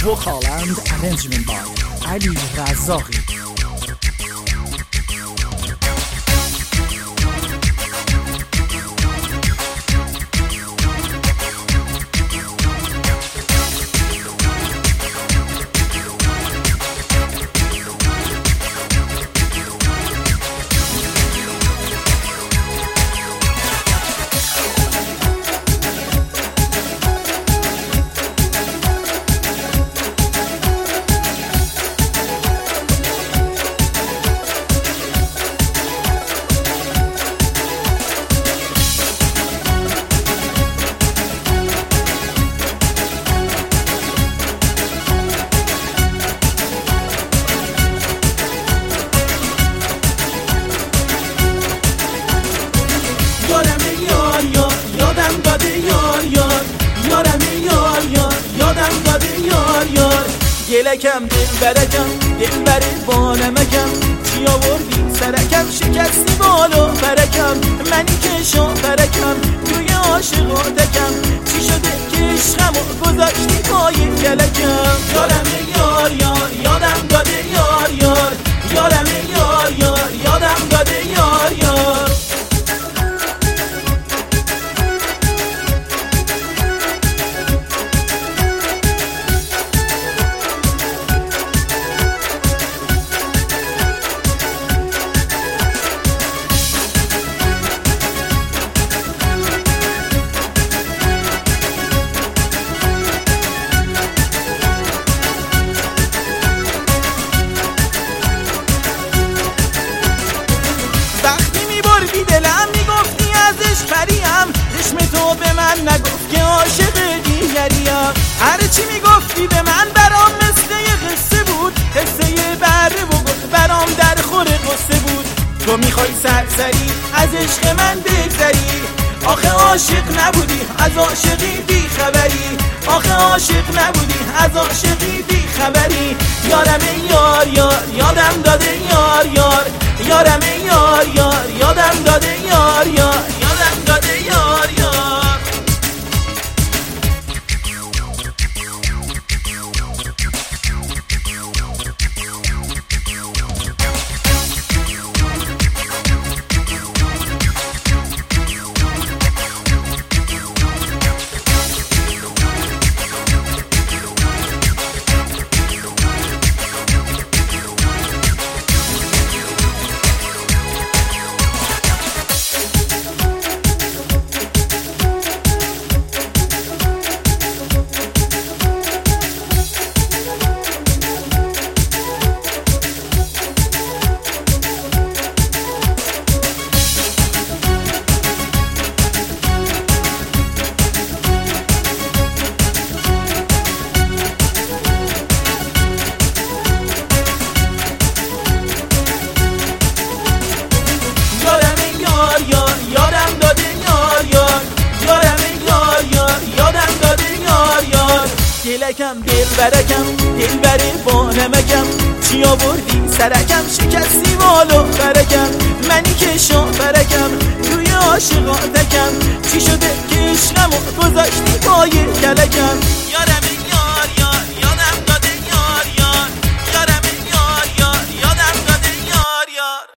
vocal and arrangement by Ali Razaghi. گلکم دلبرکم دلبر بانمکم چی آوردی سرکم شکستی بالو برکم منی که شاپرکم توی عاشقاتکم چی شده که عشقمو گذاشتی پای گلکم یارم یار یار یادم داده یار یار یارم یار یار یادم داده یار یار دلم میگفتی ازش پریم چشم تو به من نگفت که عاشق دیگریم هرچی میگفتی به من برام مثل یه قصه بود قصه بره و گفت برام در خور قصه بود تو میخوای سرسری از عشق من بگذری آخه عاشق نبودی از عاشقی بی خبری آخه عاشق نبودی از عاشقی بی خبری یارم یار یار یادم داده یار یار یارم یار یار یادم داده یار یار یادم داده یار یار گلکم دلبرکم دلبر بانمکم چی آوردی سرکم شکستی بالو برکم منی که شاپرکم توی عاشقاتکم چی شده که عشقمو گذاشتی پای کلکم یارم